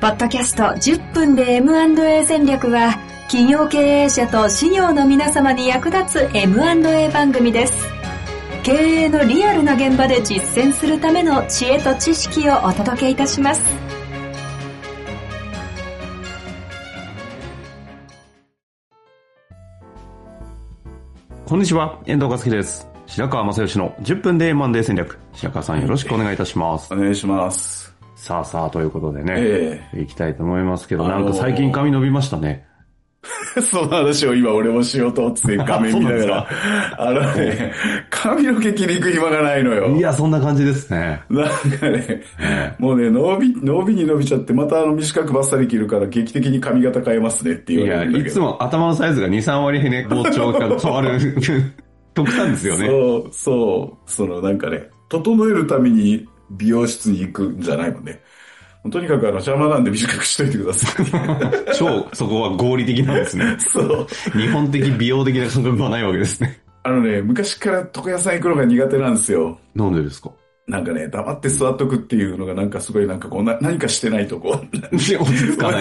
ポッドキャスト10分で M&A 戦略は、企業経営者と事業の皆様に役立つ M&A 番組です。経営のリアルな現場で実践するための知恵と知識をお届けいたします。 こんにちは、遠藤和樹です。白川正義の10分で M&A 戦略。白川さんよろしくお願いいたします。 お願いします。 さあ、ということでね、行きたいと思いますけど、なんか最近髪伸びましたね。 その話を今俺もしようと思って画面見ながら、髪の毛切りに行く暇がないのよ。 いや、そんな感じですね。 なんかね、もうね、伸びに伸びちゃって、また短くバッサリ切るから劇的に髪型変えますねって言われるんだけど。 いや、いつも頭のサイズが2、3割ね、膨張が変わる。特産ですよね。 そのなんかね、整えるために美容室に行くんじゃないもんね。とにかく邪魔なんで短くしといてください。 超そこは合理的なんですね。 そう。 日本的美容的な感覚はないわけですね。 昔から床屋さん行くのが苦手なんですよ。 なんでですか？ なんかね、黙って座っとくっていうのがなんかすごいなんかこう何かしてないとこう。 落ち着かない。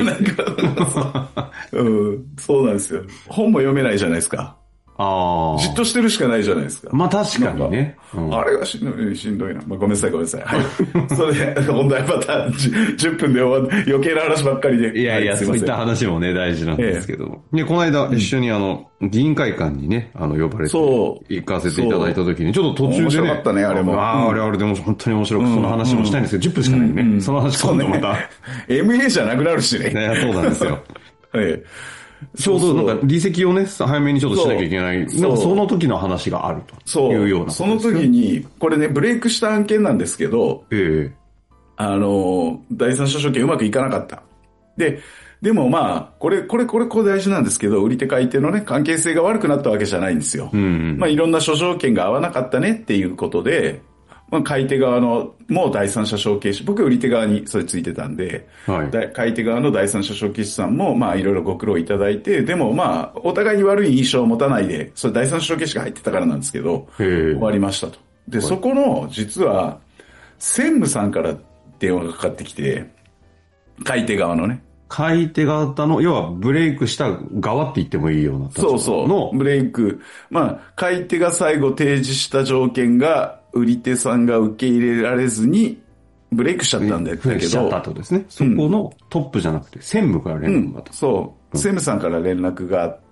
そうなんですよ。本も読めないじゃないですか。じっとしてるしかないじゃないですか。 まあ確かにね。 あれがしんどいな。まあ、ごめんなさい。はい。それで、本題また10分で終わって、余計な話ばっかりで。 いや、そういった話もね、大事なんですけど。で、この間一緒に議員会館にね、呼ばれて行かせていただいたときに、ちょっと途中でね。面白かったね、あれも。 あれでも本当に面白く、その話もしたいんですけど、10分しかないんでね。その話今度また。 MA じゃなくなるしね。 そうなんですよ。 はい。 ちょうどなんか離席をね、早めにちょっとしなきゃいけない。なんかその時の話があるというような。 その時に、これね、ブレイクした案件なんですけど、第三者証券うまくいかなかった。でもまあ、これ大事なんですけど、売り手買い手のね、関係性が悪くなったわけじゃないんですよ。まあいろんな諸条件が合わなかったねっていうことで、まあ、買い手側の、もう第三者承継者、僕は売り手側にそれついてたんで、買い手側の第三者承継者さんも、まあいろいろご苦労いただいて、でもまあ、お互いに悪い印象を持たないで、それ第三者承継者が入ってたからなんですけど、終わりましたと。で、そこの、実は、専務さんから電話がかかってきて、買い手側のね。 買い手方の、要はブレイクした側って言ってもいいような立場の。 そう。ブレイク。まあ、買い手が最後提示した条件が、売り手さんが受け入れられずに、ブレイクしちゃったんだけど。 ブレイクしちゃったってことですね。そこのトップじゃなくて、専務から連絡があった。 そう。専務さんから連絡があって、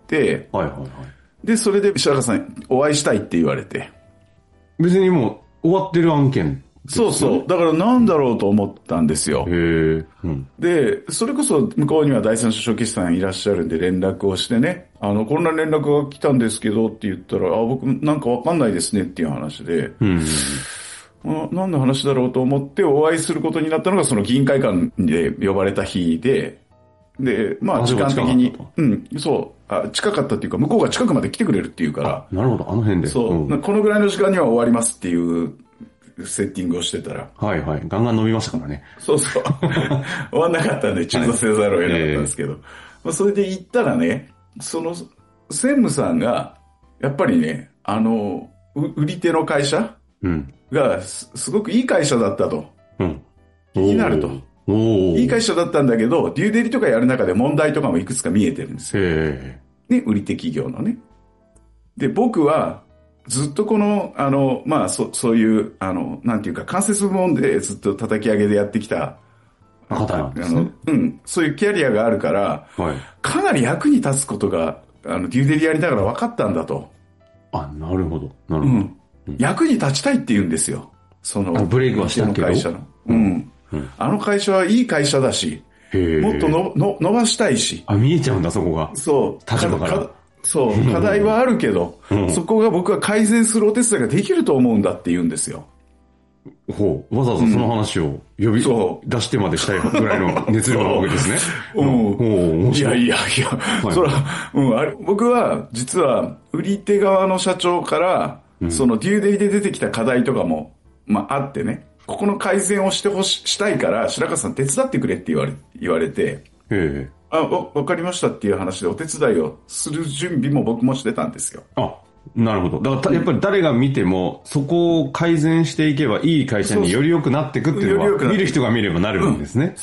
で、それで白川さん、お会いしたいって言われて。 別にもう、終わってる案件。 そう。だからなんだろうと思ったんですよ。で、それこそ向こうには第三者承継者さんいらっしゃるんで連絡をしてね、こんな連絡が来たんですけどって言ったら、僕なんかわかんないですねっていう話で、何の話だろうと思ってお会いすることになったのがその議員会館で呼ばれた日で、まあ時間的に、近かったっていうか向こうが近くまで来てくれるっていうから。 なるほど、あの辺で。 そう、このぐらいの時間には終わりますっていうセッティングをしてたら。 ガンガン伸びましたからね。 そう。終わんなかったんで中途せざるを得なかったんですけど。それで行ったらね、その、専務さんが、やっぱりね、売り手の会社がすごくいい会社だったと。気になると。いい会社だったんだけど、デューデリとかやる中で問題とかもいくつか見えてるんですよ。ね、売り手企業のね。で、僕は、ずっとこの、まあ、そういう、なんていうか、間接部門でずっと叩き上げでやってきた方なんですね。 そういうキャリアがあるから、かなり役に立つことが、デューデリやりながら分かったんだと。 なるほど。 役に立ちたいって言うんですよ。 ブレイクはしたけど。 会社の。あの会社はいい会社だし、もっと伸ばしたいし。 見えちゃうんだ、そこが。 そう。 立場から。 課題はあるけど、そこが僕は改善するお手伝いができると思うんだって言うんですよ。 わざわざその話を呼び出してまでしたいぐらいの熱量なわけですね。 いや、それは、僕は実は売り手側の社長から、そのデューデリで出てきた課題とかも、まああってね、ここの改善をしたいから、白川さん手伝ってくれって言われて、わかりましたっていう話でお手伝いをする準備も僕もしてたんですよ。 なるほど。だからやっぱり誰が見ても、そこを改善していけばいい会社により良くなっていくっていうのは、見る人が見ればなるんですね。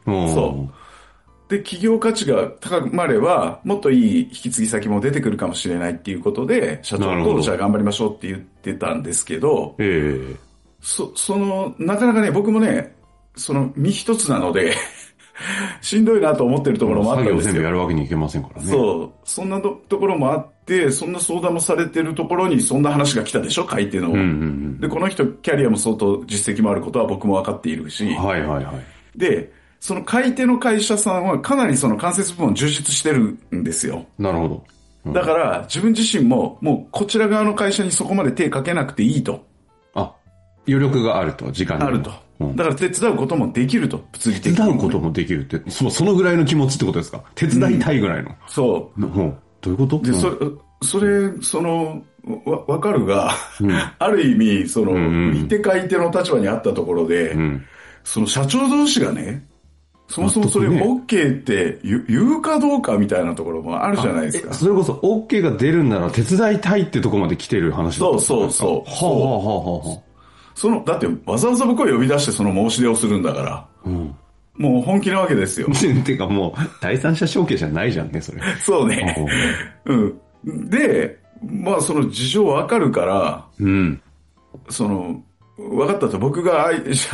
そう。で、企業価値が高まれば、もっといい引き継ぎ先も出てくるかもしれないっていうことで、社長とじゃあ頑張りましょうって言ってたんですけど、なかなかね、僕もね、身一つなので、しんどいなと思ってるところもあったんですよ。 作業全部やるわけにいけませんからね。 そう。そんなところもあって、そんな相談もされてるところにそんな話が来たでしょ、買い手の。で、この人、キャリアも相当実績もあることは僕も分かっているし。で、その買い手の会社さんはかなりその間接部門充実してるんですよ。 なるほど。だから、自分自身も、もうこちら側の会社にそこまで手かけなくていいと。 余力があると、時間に。 あると。だから手伝うこともできると、物理的に。 手伝うこともできるって、そのぐらいの気持ちってことですか？手伝いたいぐらいの。 そう。 どういうことで、わかるが、ある意味、売り手買い手の立場にあったところで、社長同士がね、そもそもそれ OK って言うかどうかみたいなところもあるじゃないですか。 それこそ OK が出るなら手伝いたいってとこまで来てる話だったんですか？ そう。だってわざわざ僕を呼び出してその申し出をするんだから、もう本気なわけですよ。 てかもう第三者承継じゃないじゃんね、それ。 そうね。で、まあその事情わかるから、分かったと、僕が間に立つし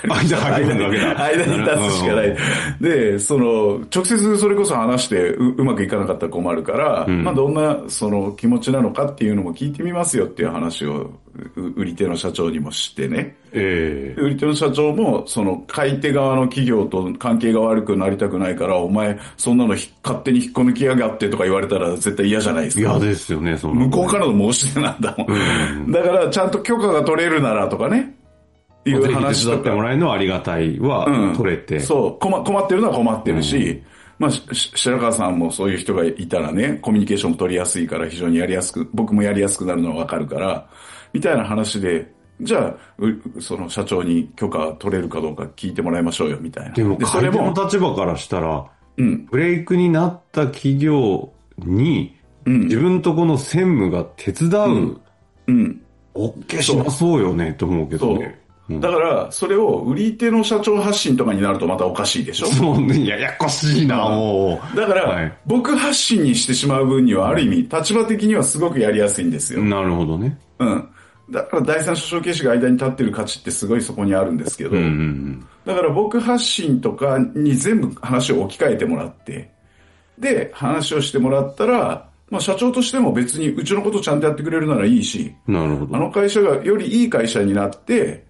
かない。で、直接それこそ話してうまくいかなかったら困るから、まあどんな気持ちなのかっていうのも聞いてみますよっていう話を売り手の社長にもしてね。売り手の社長も買い手側の企業と関係が悪くなりたくないから、お前そんなの勝手に引っこ抜きやがってとか言われたら絶対嫌じゃないですか。 嫌ですよね、 向こうからの申し出なんだもん。だからちゃんと許可が取れるならとかね。 いう話とか。手伝ってもらえるのはありがたいは取れて。 そう。困ってるのは困ってるし、まあ、白川さんもそういう人がいたらね、コミュニケーションも取りやすいから非常に僕もやりやすくなるのはわかるから、みたいな話で、じゃあ、社長に許可取れるかどうか聞いてもらいましょうよ、みたいな。 でも、買い手の立場からしたら、ブレイクになった企業に、自分とこの専務が手伝う、OK しなそうよね、と思うけどね。 だから、それを売り手の社長発信とかになるとまたおかしいでしょ？ そうね、ややこしいな、もう。だから、僕発信にしてしまう分には、ある意味、立場的にはすごくやりやすいんですよ。 なるほどね。 だから、第三者承継者が間に立ってる価値ってすごいそこにあるんですけど、だから僕発信とかに全部話を置き換えてもらって、で、話をしてもらったら、まあ社長としても別にうちのことちゃんとやってくれるならいいし、 なるほど。 あの会社がよりいい会社になって、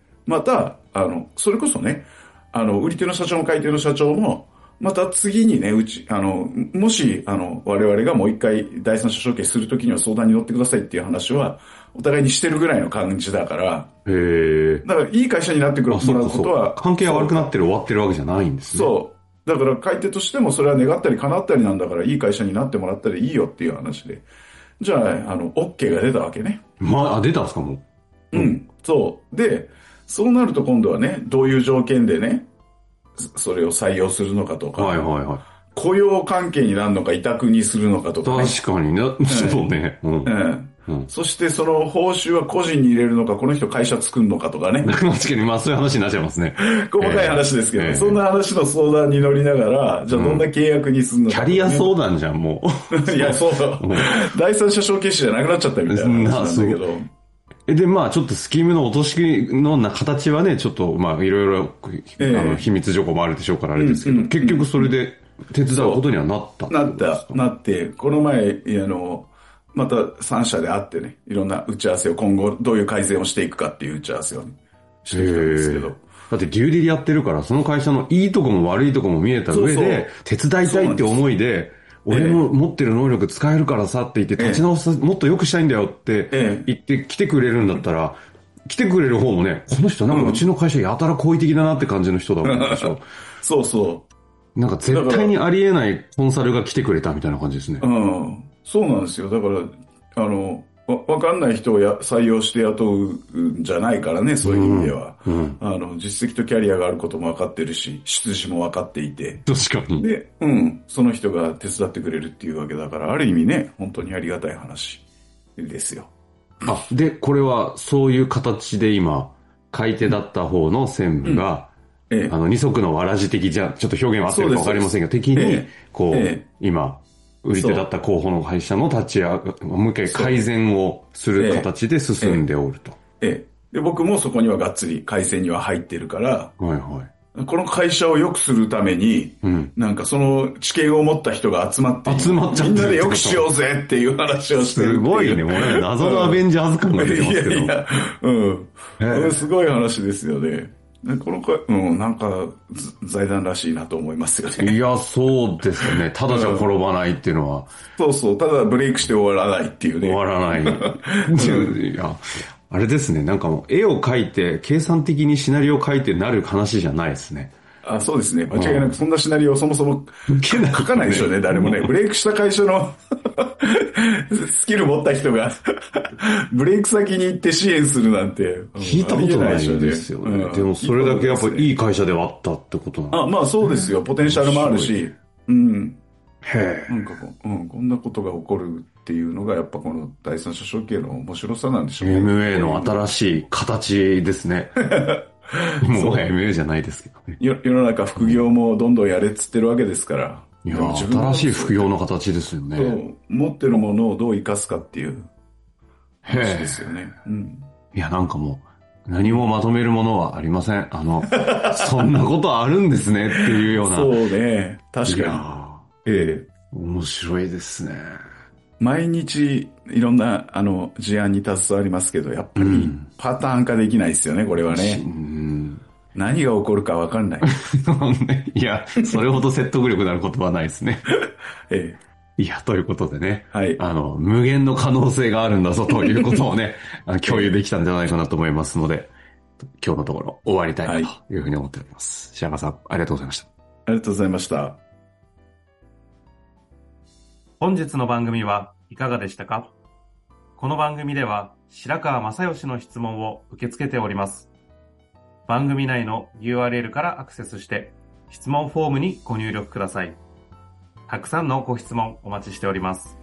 また、それこそね、売り手の社長も買い手の社長も、また次にね、もし、我々がもう一回第三者承継するときには相談に乗ってくださいっていう話は、お互いにしてるぐらいの感じだから、だからいい会社になってくるもらうことは、 関係が悪くなって終わってるわけじゃないんですね。 そう。だから買い手としてもそれは願ったり叶ったりなんだから、いい会社になってもらったらいいよっていう話で。じゃあ、OK が出たわけね。 出たんですか、もう。 そう。で、そうなると今度はね、どういう条件でね、それを採用するのかとか、雇用関係になるのか委託にするのかとか、ね。 確かにね。そうね。 そしてその報酬は個人に入れるのか、この人会社作るのかとかね。 確かに、そういう話になっちゃいますね。 細かい話ですけど、そんな話の相談に乗りながら、じゃあどんな契約にするのか、 キャリア相談じゃん、もう。いや、そうだ。第三者承継者じゃなくなっちゃったみたいな話なんだけど。 で、まあちょっとスキームの落としの形はね、ちょっとまあいろいろ、秘密情報もあるでしょうからあれですけど、結局それで手伝うことにはなったなって、この前、また3社で会ってね、いろんな打ち合わせを今後どういう改善をしていくかっていう打ち合わせを、ね、してきたんですけど。 だってデューディリやってるから、その会社のいいとこも悪いとこも見えた上で、手伝いたいって思いで、俺も持ってる能力使えるからさって言って、立ち直す、もっと良くしたいんだよって言って来てくれるんだったら、来てくれる方もね、この人なんかうちの会社やたら好意的だなって感じの人だもんでしょ。 そうそう。 なんか絶対にありえないコンサルが来てくれたみたいな感じですね。 そうなんですよ。だから、わかんない人を採用して雇うんじゃないからね、そういう意味では。実績とキャリアがあることも分かってるし、出自も分かっていて。 確かに。 で、その人が手伝ってくれるっていうわけだから、ある意味ね、本当にありがたい話ですよ。 で、これはそういう形で今、買い手だった方の専務が、 二足のわらじ的じゃ、ちょっと表現は合ってるかわかりませんが、的に、今、売り手だった候補の会社の立ち上が、もう一回改善をする形で進んでおると。 で、僕もそこにはがっつり改善には入ってるから、 はいはい。 この会社を良くするために、なんかその知見を持った人が集まって、 集まっちゃって、 みんなで良くしようぜっていう話をしてる。 すごいね、もう謎のアベンジャーズ感が出てますけど。 いや、すごい話ですよね。このなんか、財団らしいなと思いますよね。 いや、そうですね。ただじゃ転ばないっていうのは。 そうそう、ただブレイクして終わらないっていうね。 終わらない。いや、あれですね。なんかもう絵を描いて、計算的にシナリオを書いてなる話じゃないですね。 そうですね。間違いなくそんなシナリオをそもそも書かないでしょうね、誰もね。ブレイクした会社のスキル持った人がブレイク先に行って支援するなんて。 聞いたことないですよね。でもそれだけやっぱいい会社ではあったってことなんですね。 まあそうですよ。ポテンシャルもあるし。 へえ。 なんかこんなことが起こるっていうのがやっぱこの第三者承継の面白さなんでしょうね。 MA の新しい形ですね。もう MA じゃないですけどね。 世の中副業もどんどんやれっつってるわけですから。 いや、新しい副業の形ですよね。 そう。持ってるものをどう生かすかっていう話ですよね。 いや、なんかもう、何もまとめるものはありません。そんなことあるんですねっていうような。 そうね。確かに。 面白いですね。 毎日いろんな事案に携わりますけど、やっぱりパターン化できないですよね、これはね。何が起こるかわかんない。 いや、それほど説得力のある言葉はないですね。いや、ということでね。 はい。 無限の可能性があるんだぞということをね、共有できたんじゃないかなと思いますので、今日のところ終わりたいなというふうに思っております。白川さん、ありがとうございました。 ありがとうございました。 本日の番組はいかがでしたか？この番組では白川正義の質問を受け付けております。番組内の URL からアクセスして質問フォームにご入力ください。たくさんのご質問お待ちしております。